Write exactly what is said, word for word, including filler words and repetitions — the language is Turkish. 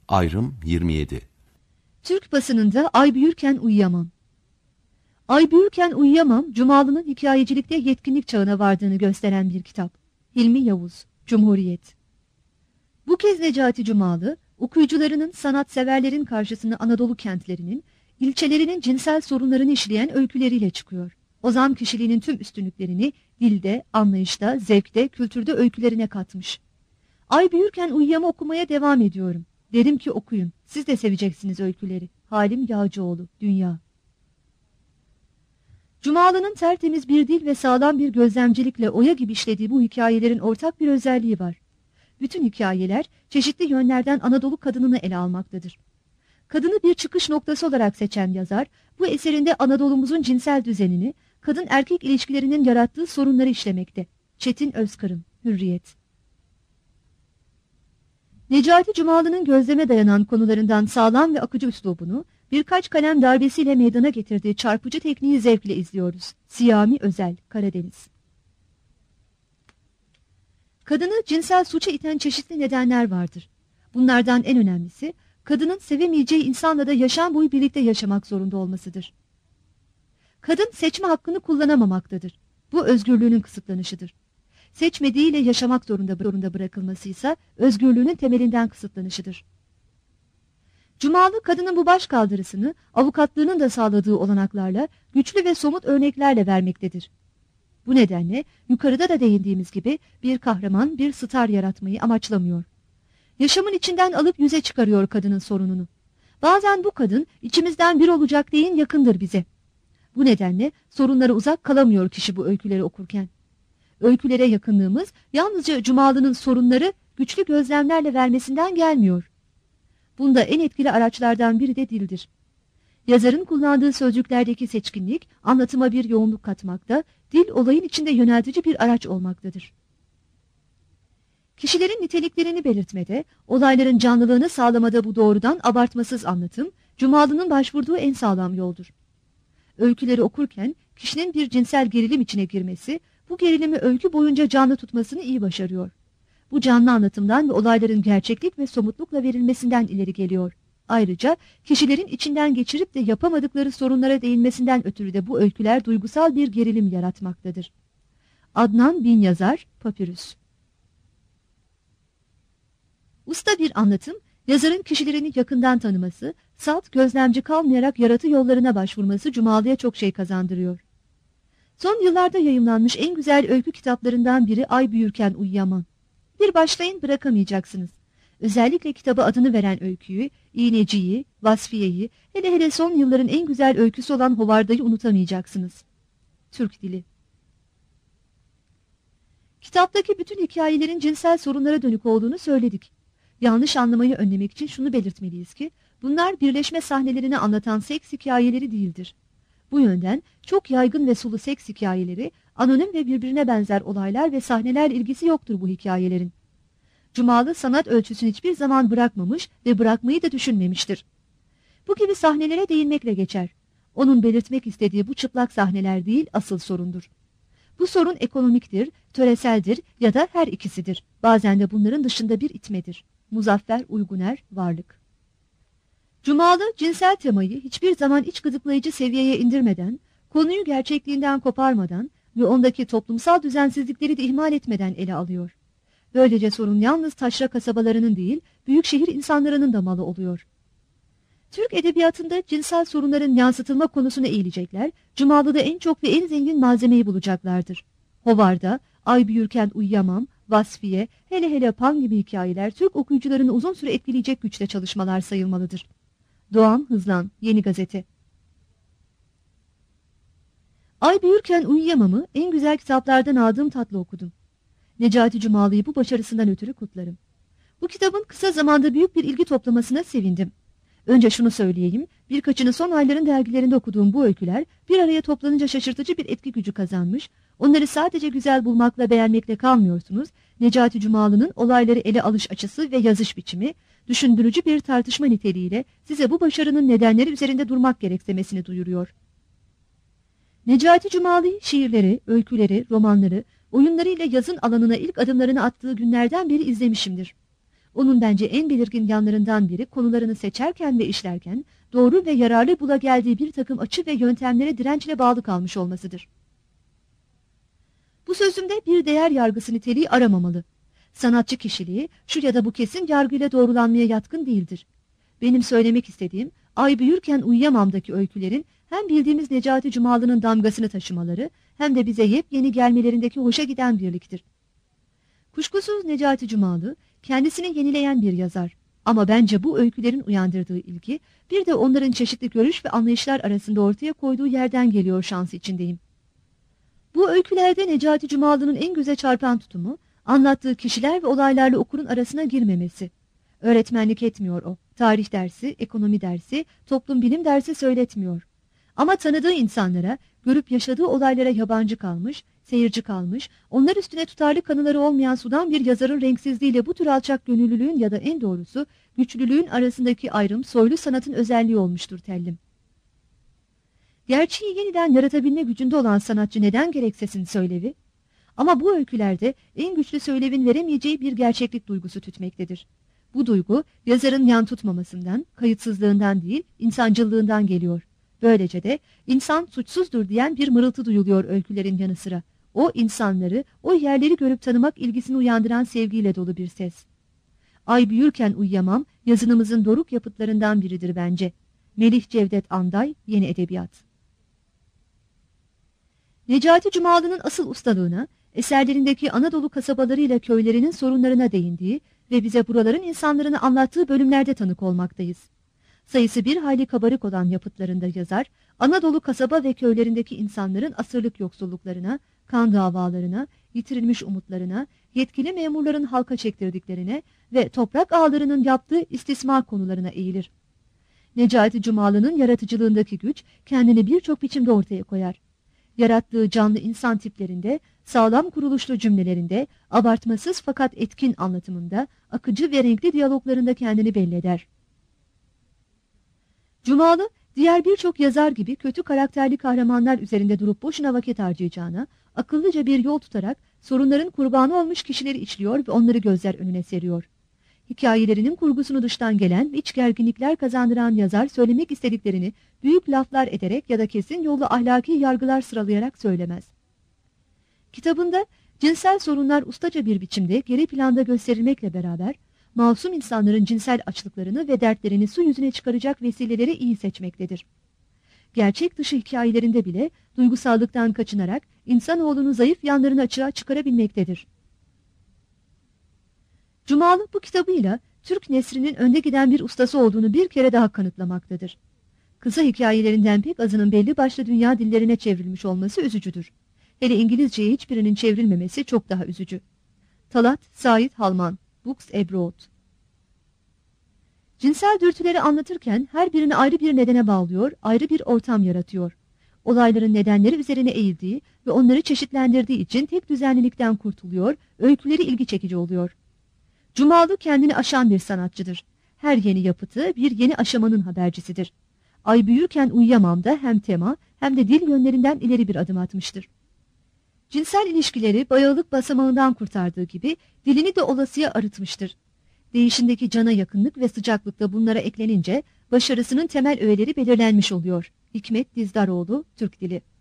Ayrım yirmi yedi. Türk basınında Ay Büyürken Uyuyamam. Ay Büyürken Uyuyamam, Cumalı'nın hikayecilikte yetkinlik çağına vardığını gösteren bir kitap. Hilmi Yavuz, Cumhuriyet. Bu kez Necati Cumalı, okuyucularının, sanatseverlerin karşısına Anadolu kentlerinin, ilçelerinin cinsel sorunlarını işleyen öyküleriyle çıkıyor. Ozan kişiliğinin tüm üstünlüklerini dilde, anlayışta, zevkte, kültürde öykülerine katmış. Ay Büyürken Uyuyamam okumaya devam ediyorum. Derim ki okuyun, siz de seveceksiniz öyküleri. Halim Yağcıoğlu, Dünya. Cumalı'nın tertemiz bir dil ve sağlam bir gözlemcilikle oya gibi işlediği bu hikayelerin ortak bir özelliği var. Bütün hikayeler çeşitli yönlerden Anadolu kadınını ele almaktadır. Kadını bir çıkış noktası olarak seçen yazar, bu eserinde Anadolu'muzun cinsel düzenini, kadın erkek ilişkilerinin yarattığı sorunları işlemekte. Çetin Özkarım, Hürriyet. Necati Cumalı'nın gözleme dayanan konularından sağlam ve akıcı üslubunu, birkaç kalem darbesiyle meydana getirdiği çarpıcı tekniği zevkle izliyoruz. Siyami Özel, Karadeniz. Kadını cinsel suça iten çeşitli nedenler vardır. Bunlardan en önemlisi, kadının sevemeyeceği insanla da yaşam boyu birlikte yaşamak zorunda olmasıdır. Kadın seçme hakkını kullanamamaktadır. Bu özgürlüğünün kısıtlanışıdır. Seçmediğiyle yaşamak zorunda, zorunda bırakılması ise özgürlüğünün temelinden kısıtlanışıdır. Cumalı kadının bu başkaldırısını avukatlığının da sağladığı olanaklarla, güçlü ve somut örneklerle vermektedir. Bu nedenle yukarıda da değindiğimiz gibi bir kahraman, bir star yaratmayı amaçlamıyor. Yaşamın içinden alıp yüze çıkarıyor kadının sorununu. Bazen bu kadın içimizden bir olacak deyin yakındır bize. Bu nedenle sorunlara uzak kalamıyor kişi bu öyküleri okurken. Öykülere yakınlığımız yalnızca Cumalı'nın sorunları güçlü gözlemlerle vermesinden gelmiyor. Bunda en etkili araçlardan biri de dildir. Yazarın kullandığı sözcüklerdeki seçkinlik anlatıma bir yoğunluk katmakta, dil olayın içinde yöneltici bir araç olmaktadır. Kişilerin niteliklerini belirtmede, olayların canlılığını sağlamada bu doğrudan abartmasız anlatım, Cumalı'nın başvurduğu en sağlam yoldur. Öyküleri okurken kişinin bir cinsel gerilim içine girmesi, bu gerilimi öykü boyunca canlı tutmasını iyi başarıyor. Bu canlı anlatımdan ve olayların gerçeklik ve somutlukla verilmesinden ileri geliyor. Ayrıca kişilerin içinden geçirip de yapamadıkları sorunlara değinmesinden ötürü de bu öyküler duygusal bir gerilim yaratmaktadır. Adnan Bin Yazar, Papyrus. Usta bir anlatım, yazarın kişilerini yakından tanıması, salt gözlemci kalmayarak yaratı yollarına başvurması Cumalı'ya çok şey kazandırıyor. Son yıllarda yayımlanmış en güzel öykü kitaplarından biri Ay Büyürken Uyuyamam. Bir başlayın bırakamayacaksınız. Özellikle kitaba adını veren öyküyü, İğneci'yi, Vasfiye'yi, hele hele son yılların en güzel öyküsü olan Hovarda'yı unutamayacaksınız. Türk dili. Kitaptaki bütün hikayelerin cinsel sorunlara dönük olduğunu söyledik. Yanlış anlamayı önlemek için şunu belirtmeliyiz ki, bunlar birleşme sahnelerini anlatan seks hikayeleri değildir. Bu yönden çok yaygın ve sulu seks hikayeleri, anonim ve birbirine benzer olaylar ve sahneler ilgisi yoktur bu hikayelerin. Cumalı sanat ölçüsünü hiçbir zaman bırakmamış ve bırakmayı da düşünmemiştir. Bu gibi sahnelere değinmekle geçer. Onun belirtmek istediği bu çıplak sahneler değil asıl sorundur. Bu sorun ekonomiktir, töreseldir ya da her ikisidir. Bazen de bunların dışında bir itmedir. Muzaffer Uyguner, Varlık. Cumalı cinsel temayı hiçbir zaman iç gıdıklayıcı seviyeye indirmeden, konuyu gerçekliğinden koparmadan ve ondaki toplumsal düzensizlikleri de ihmal etmeden ele alıyor. Böylece sorun yalnız taşra kasabalarının değil, büyük şehir insanlarının da malı oluyor. Türk edebiyatında cinsel sorunların yansıtılma konusuna eğilecekler, Cumalı'da en çok ve en zengin malzemeyi bulacaklardır. Hovarda, Ay Büyürken Uyuyamam, Vasfiye, hele hele Pan gibi hikayeler Türk okuyucularını uzun süre etkileyecek güçte çalışmalar sayılmalıdır. Doğan Hızlan, Yeni Gazete. Ay Büyürken Uyuyamam'ı en güzel kitaplardan aldığım tatlı okudum. Necati Cumalı'yı bu başarısından ötürü kutlarım. Bu kitabın kısa zamanda büyük bir ilgi toplamasına sevindim. Önce şunu söyleyeyim, birkaçını son ayların dergilerinde okuduğum bu öyküler bir araya toplanınca şaşırtıcı bir etki gücü kazanmış, onları sadece güzel bulmakla beğenmekle kalmıyorsunuz, Necati Cumalı'nın olayları ele alış açısı ve yazış biçimi, düşündürücü bir tartışma niteliğiyle size bu başarının nedenleri üzerinde durmak gereksemesini duyuruyor. Necati Cumalı'yı şiirleri, öyküleri, romanları, oyunlarıyla yazın alanına ilk adımlarını attığı günlerden beri izlemişimdir. Onun bence en belirgin yanlarından biri konularını seçerken ve işlerken doğru ve yararlı bula geldiği bir takım açı ve yöntemlere dirençle bağlı kalmış olmasıdır. Bu sözümde bir değer yargısı niteliği aramamalı. Sanatçı kişiliği şu ya da bu kesin yargıyla doğrulanmaya yatkın değildir. Benim söylemek istediğim, Ay Büyürken Uyuyamam'daki öykülerin hem bildiğimiz Necati Cumalı'nın damgasını taşımaları hem de bize yepyeni gelmelerindeki hoşa giden birliktir. Kuşkusuz Necati Cumalı kendisini yenileyen bir yazar ama bence bu öykülerin uyandırdığı ilgi bir de onların çeşitli görüş ve anlayışlar arasında ortaya koyduğu yerden geliyor şansı içindeyim. Bu öykülerde Necati Cumalı'nın en göze çarpan tutumu, anlattığı kişiler ve olaylarla okurun arasına girmemesi. Öğretmenlik etmiyor o. Tarih dersi, ekonomi dersi, toplum bilim dersi söyletmiyor. Ama tanıdığı insanlara, görüp yaşadığı olaylara yabancı kalmış, seyirci kalmış, onlar üstüne tutarlı kanıları olmayan sudan bir yazarın renksizliğiyle bu tür alçak gönüllülüğün ya da en doğrusu güçlülüğün arasındaki ayrım soylu sanatın özelliği olmuştur tellim. Gerçeği yeniden yaratabilme gücünde olan sanatçı neden gereksesin söylevi? Ama bu öykülerde en güçlü söylevin veremeyeceği bir gerçeklik duygusu tütmektedir. Bu duygu yazarın yan tutmamasından, kayıtsızlığından değil, insancıllığından geliyor. Böylece de insan suçsuzdur diyen bir mırıltı duyuluyor öykülerin yanı sıra. O insanları, o yerleri görüp tanımak ilgisini uyandıran sevgiyle dolu bir ses. Ay Büyürken Uyuyamam yazınımızın doruk yapıtlarından biridir bence. Melih Cevdet Anday, Yeni Edebiyat. Necati Cumalı'nın asıl ustalığına, eserlerindeki Anadolu kasabalarıyla köylerinin sorunlarına değindiği ve bize buraların insanlarını anlattığı bölümlerde tanık olmaktayız. Sayısı bir hayli kabarık olan yapıtlarında yazar, Anadolu kasaba ve köylerindeki insanların asırlık yoksulluklarına, kan davalarına, yitirilmiş umutlarına, yetkili memurların halka çektirdiklerine ve toprak ağlarının yaptığı istismar konularına eğilir. Necati Cumalı'nın yaratıcılığındaki güç kendini birçok biçimde ortaya koyar. Yarattığı canlı insan tiplerinde, sağlam kuruluşlu cümlelerinde, abartmasız fakat etkin anlatımında, akıcı ve renkli diyaloglarında kendini belli eder. Cumalı, diğer birçok yazar gibi kötü karakterli kahramanlar üzerinde durup boşuna vakit harcayacağına, akıllıca bir yol tutarak sorunların kurbanı olmuş kişileri işliyor ve onları gözler önüne seriyor. Hikayelerinin kurgusunu dıştan gelen ve iç gerginlikler kazandıran yazar söylemek istediklerini büyük laflar ederek ya da kesin yollu ahlaki yargılar sıralayarak söylemez. Kitabında cinsel sorunlar ustaca bir biçimde geri planda gösterilmekle beraber, masum insanların cinsel açlıklarını ve dertlerini su yüzüne çıkaracak vesileleri iyi seçmektedir. Gerçek dışı hikayelerinde bile duygusallıktan kaçınarak insanoğlunun zayıf yanlarını açığa çıkarabilmektedir. Cumalı bu kitabıyla Türk nesrinin önde giden bir ustası olduğunu bir kere daha kanıtlamaktadır. Kısa hikayelerinden pek azının belli başlı dünya dillerine çevrilmiş olması üzücüdür. Hele İngilizceye hiçbirinin çevrilmemesi çok daha üzücü. Talat Said Halman, Books Abroad. Cinsel dürtüleri anlatırken her birini ayrı bir nedene bağlıyor, ayrı bir ortam yaratıyor. Olayların nedenleri üzerine eğildiği ve onları çeşitlendirdiği için tek düzenlilikten kurtuluyor, öyküleri ilgi çekici oluyor. Cumalı kendini aşan bir sanatçıdır. Her yeni yapıtı bir yeni aşamanın habercisidir. Ay Büyürken Uyuyamam da hem tema hem de dil yönlerinden ileri bir adım atmıştır. Cinsel ilişkileri bayağılık basamağından kurtardığı gibi dilini de olasıya arıtmıştır. Değişindeki cana yakınlık ve sıcaklık da bunlara eklenince başarısının temel öğeleri belirlenmiş oluyor. Hikmet Dizdaroğlu, Türk Dili.